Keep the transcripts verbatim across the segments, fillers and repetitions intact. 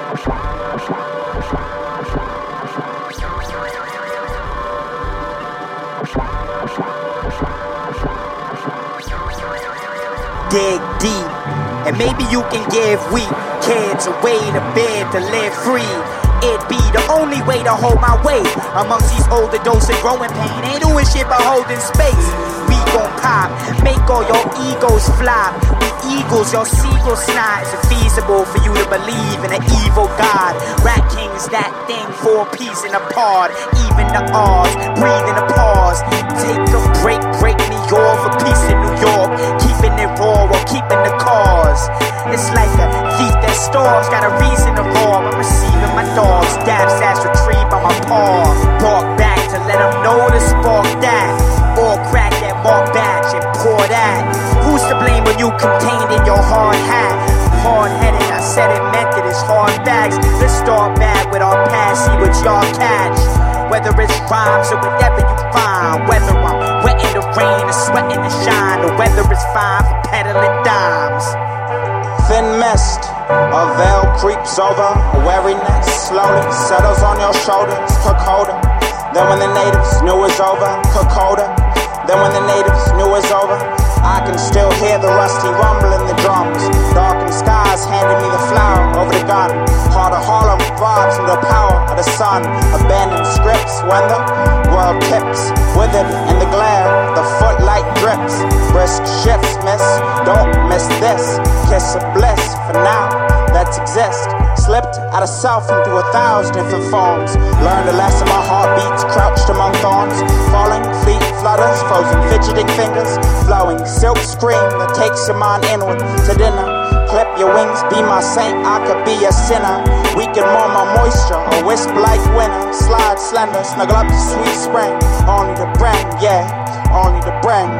Dig deep, and maybe you can give weak kids a way to bed to live free. It'd be the only way to hold my weight amongst these old adults and growing pain. Ain't doing shit but holding space. We gon' pop, make all your egos flop. We eagles, your seagull snot. Is it feasible for you to believe in an evil God? Rat King is that thing for a piece in a pod. Even the R's, breathe in a pause. Take a break, break me off a piece in New York. Keeping it raw while keeping the cause. It's like a thief that stalls, got a reason to roar. I'm receiving my dogs, stab, sash, retrieve by my paw. Bark back to let them know to spark that. Or crack that mark batch and pour that. Who's to blame when you contained in your hard hat? Hard-headed, I said it, meant it, it's hard facts. Let's start back with our past, see what y'all catch. Whether it's rhymes or whatever you find. Whether I'm wet in the rain or sweating the shine. Or whether it's fine for peddling dimes. Thin mist, a veil creeps over. Wariness slowly settles on your shoulders. Kokoda. Then when the natives knew it was over. Kokoda. Then when the natives knew it was over, I can still hear the rusty rumble in the drums. Darkened skies handed me the flower over the gun. Heart of Harlem vibes from the power of the sun. Abandoned scripts when the world tips. Withered in the glare, the footlight drips. Brisk shifts, miss, don't miss this. Kiss of bliss for now, let's exist. Slipped out of self into a thousand different forms. Learned a lesson, my heart beats crouched among thorns. Falling, feet flutters, frozen fidgeting fingers. Flowing silk scream that takes your mind inward to dinner. Clip your wings, be my saint, I could be a sinner. We can more my moisture, a wisp like winter. Slide slender, snuggle up to sweet spring. Only to bring, yeah, only to bring.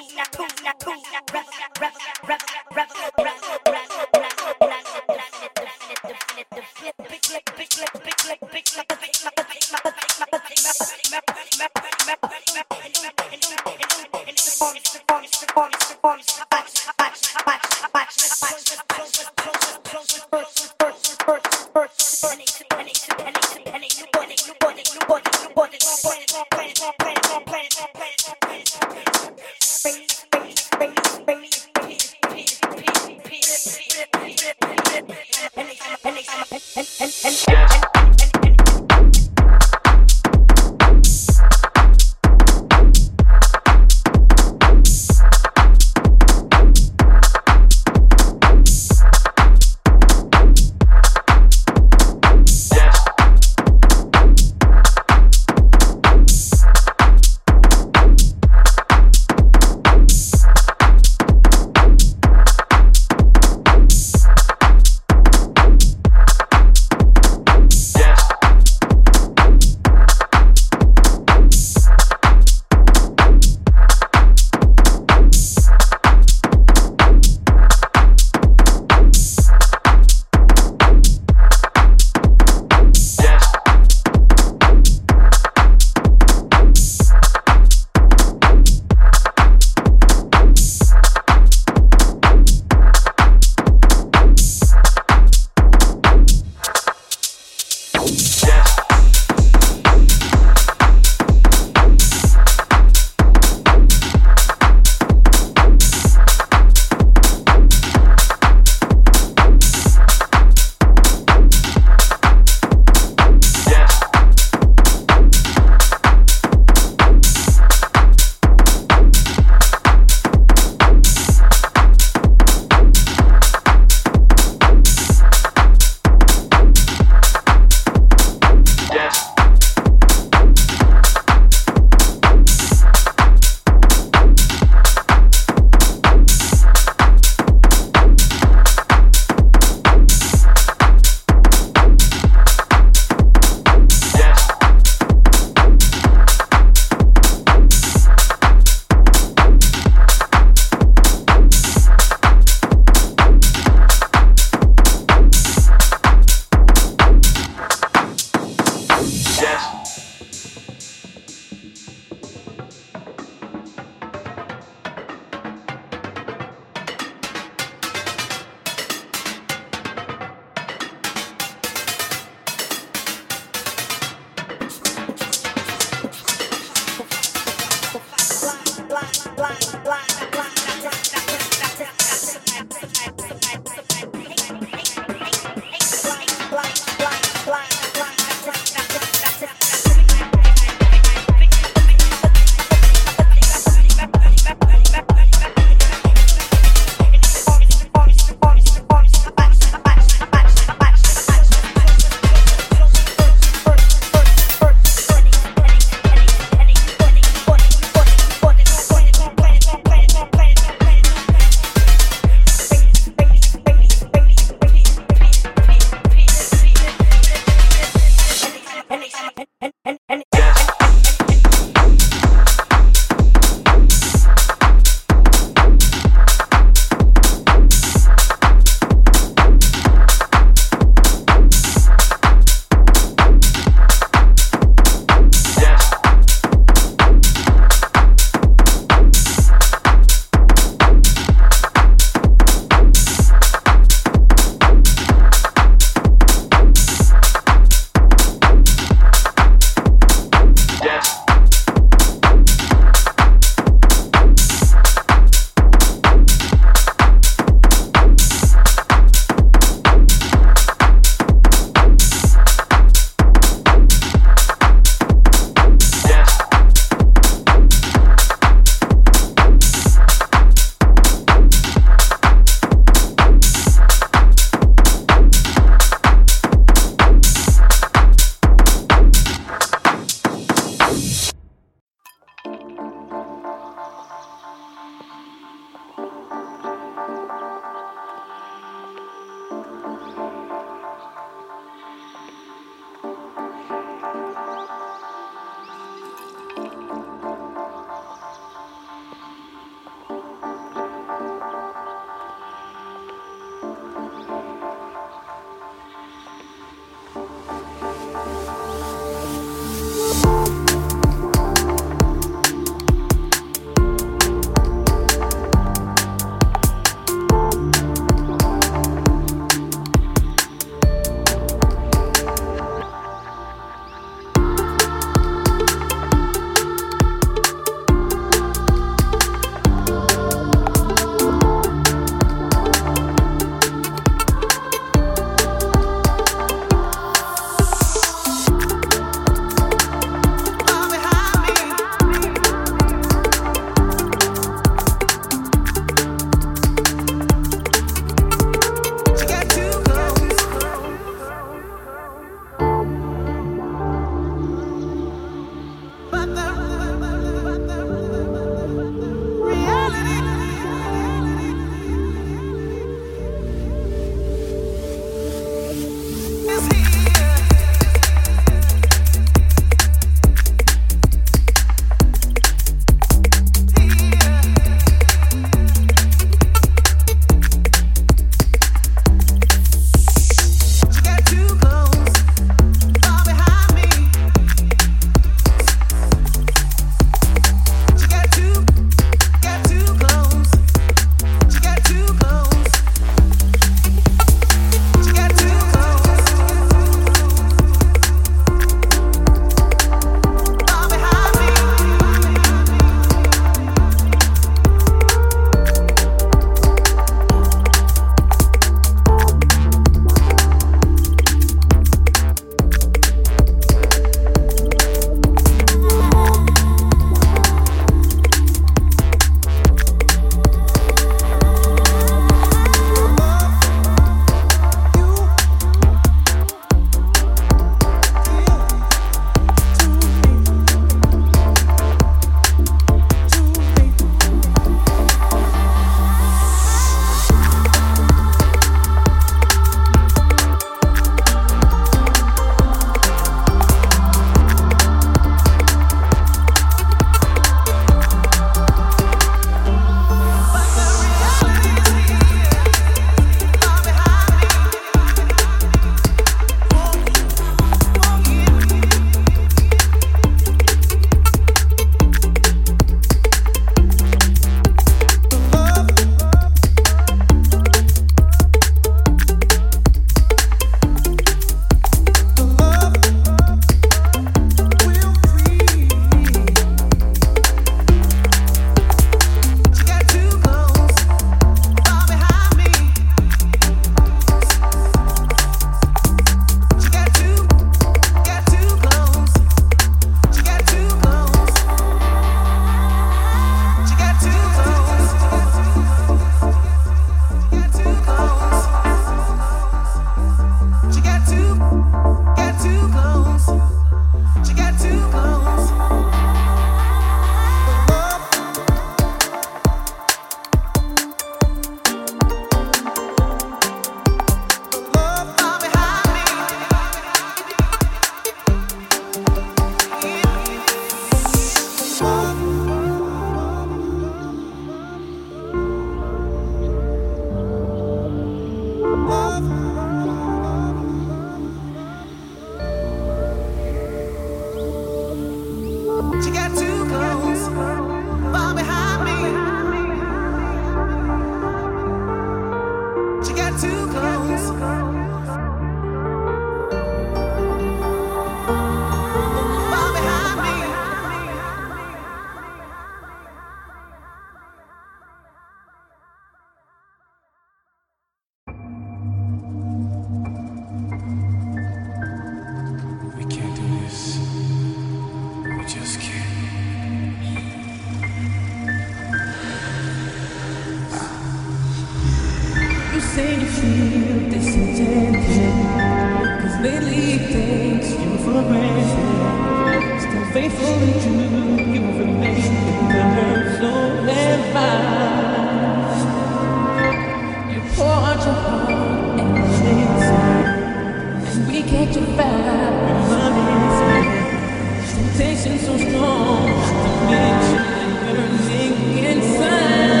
say you feel discontented, 'cause lately things you for granted. Still faithful and true, you remain the hurt so advised. You pour out your heart and listen, and we catch your vibe and love inside. Temptation so strong, not to mention burning inside.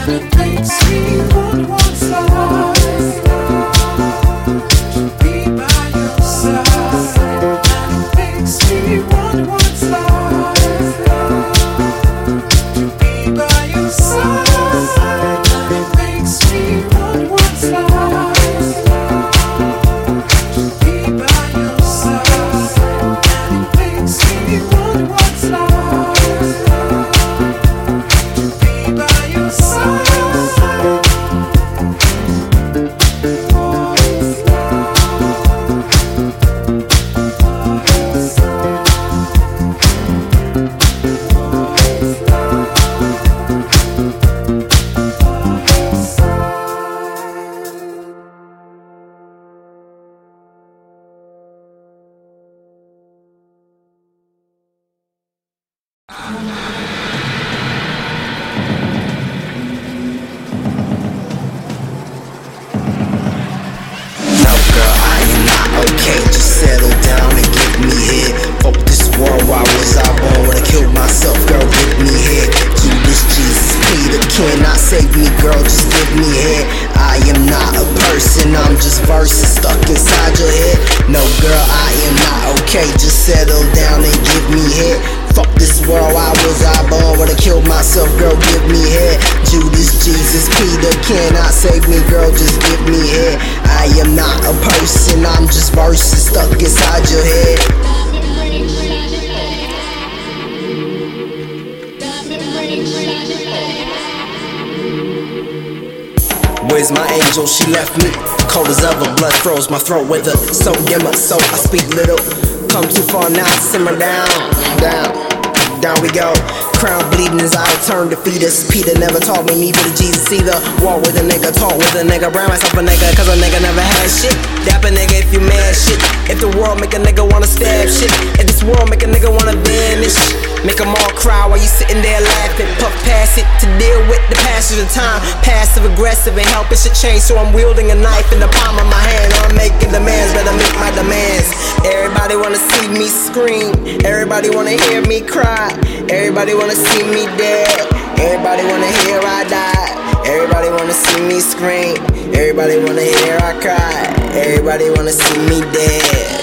Where's my angel? She left me cold as ever. Blood froze my throat with her. So dimmer, so I speak little. Come too far now, simmer down, down, down we go. Crown bleeding as I turn to fetus. Peter never taught me, neither did Jesus either. Walk with a nigga, talk with a nigga, brand myself a nigga, cause a nigga never had shit. Dap a nigga if you mad shit. If the world make a nigga wanna stab shit. If this world make a nigga wanna vanish. Make them all cry while you sitting there laughing. Puff past it to deal with the passage of time. Passive aggressive and helping shit change. So I'm wielding a knife in the palm of my hand. I'm making demands, better make my demands. Everybody wanna see me scream. Everybody wanna hear me cry. Everybody wanna see me dead. Everybody wanna hear I die. Everybody wanna see me scream. Everybody wanna hear I cry. Everybody wanna see me dead.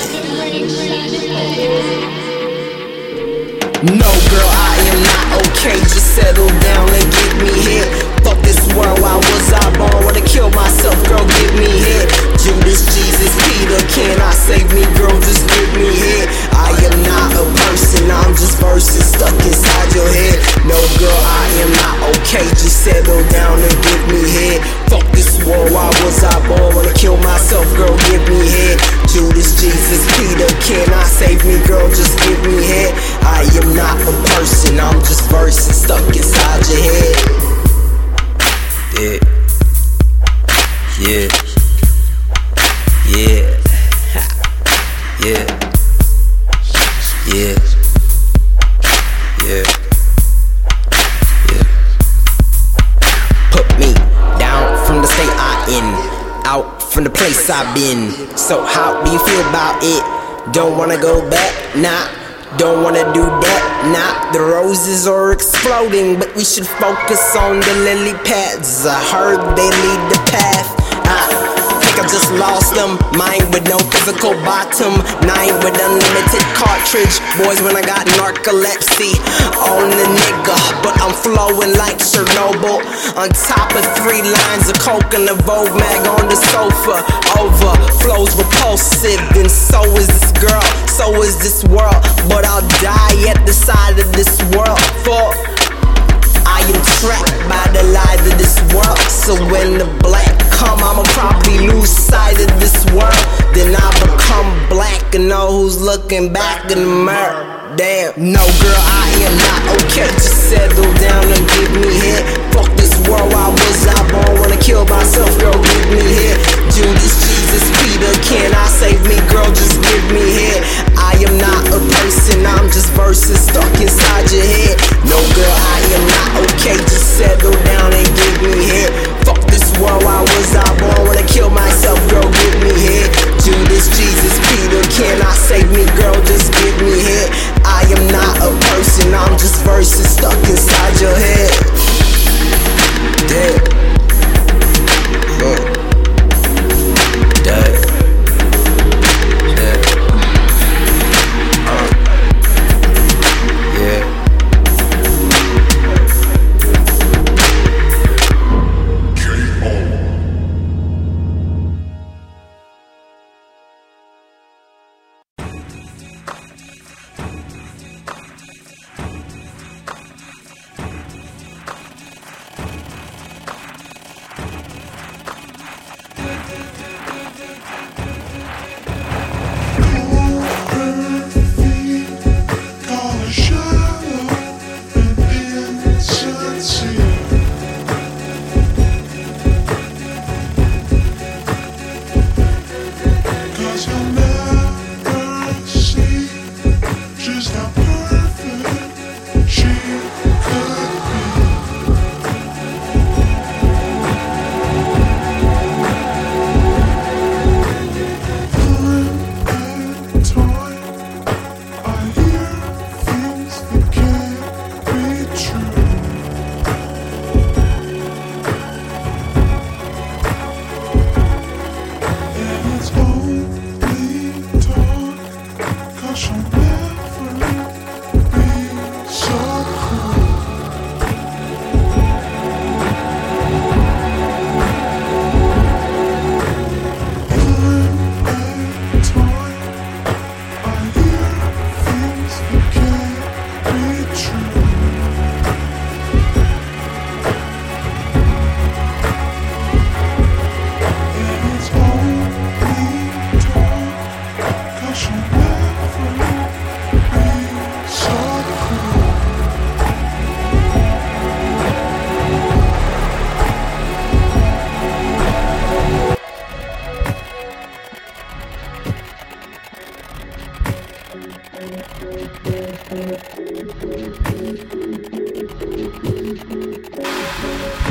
No girl, I am not okay. Just settle down and give me hit. Fuck this world, why was I born? Wanna kill myself, girl, give me hit. Judas, Jesus, Peter, can I save me, girl, just give me hit. I am not a person, I'm just verses stuck inside your head. No girl, I am not okay. Just settle down and give me hit. Fuck this world, why was I born? Wanna kill myself, girl, give me hit. Judas, Jesus, Peter, can I save me, girl, just give me hit. I am not a person, I'm just verses stuck inside your head. Yeah, yeah, yeah, yeah, yeah, yeah, yeah. Put me down from the state I in, out from the place I've been. So how do you feel about it? Don't wanna go back? Nah. Don't wanna do that, nah. The roses are exploding, but we should focus on the lily pads. I heard they lead the path. I think I just lost them. Mind with no physical bottom. Nine with unlimited cartridge. Boys when I got narcolepsy on the nigga, but I'm flowing like Chernobyl. On top of three lines of coke and a Vogue mag on the sofa. Overflows repulsive, and so is this girl. So is this world, but I'll die at the side of this world. For I am trapped by the lies of this world. So when the black come, I'ma probably lose sight of this world. Then I become black and know who's looking back in the mirror. Damn, no girl, I am not okay. Just settle down and give me hit. Fuck this world, why was I born? Wanna kill myself, girl, give me hit. Judas, Jesus, Peter, can I save me, girl, just give me hit. I am not a person, I'm just verses stuck inside your head. No girl, I am not okay, just settle down and give me hit. Fuck this world, why was I born? Wanna kill myself, girl, give me hit. Judas, Jesus, Peter, can I save me, girl, just give me hit. I am not a person, I'm just verses stuck inside your head.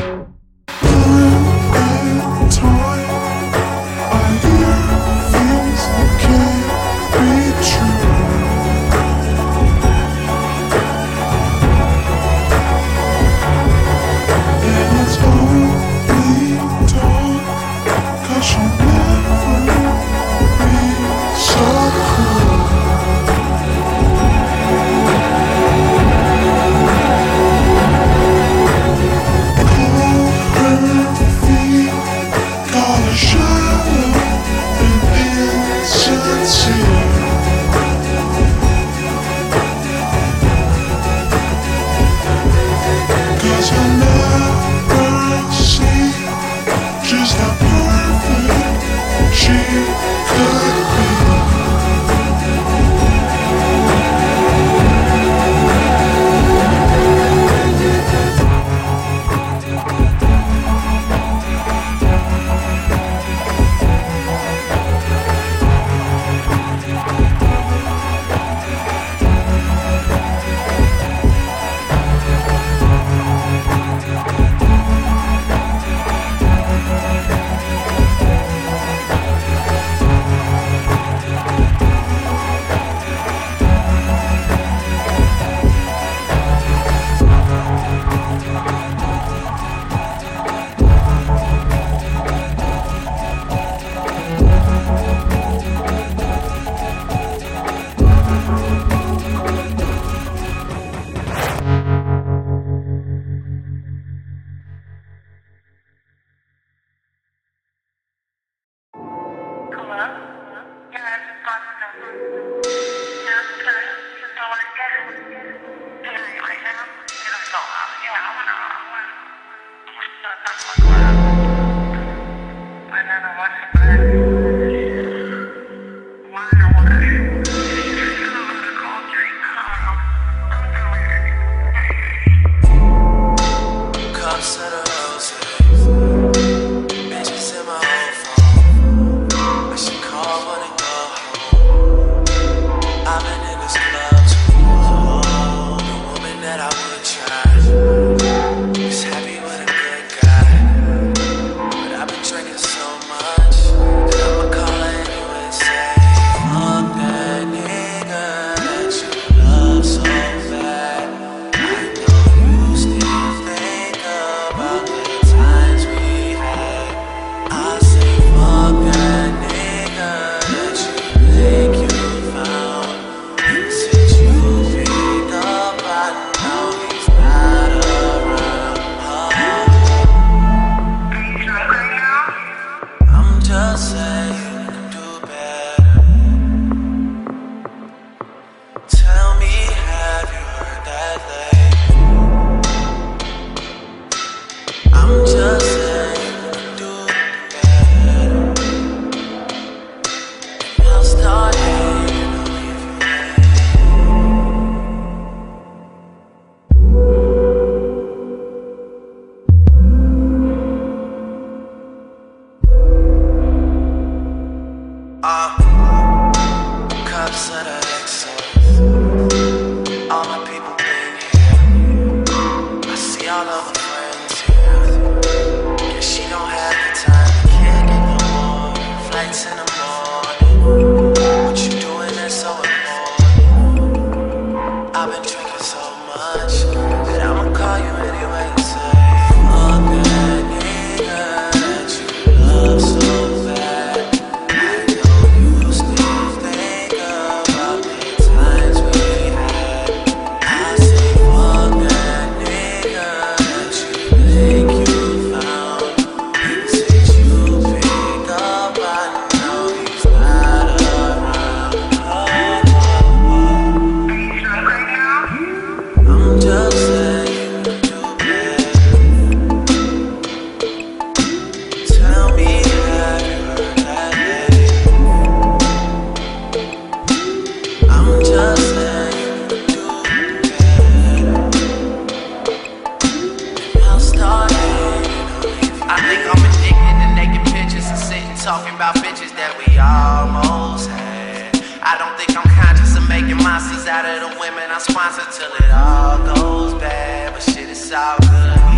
talking about bitches that we almost had. I don't think I'm conscious of making monsters out of the women I sponsor till it all goes bad. But shit, it's all good.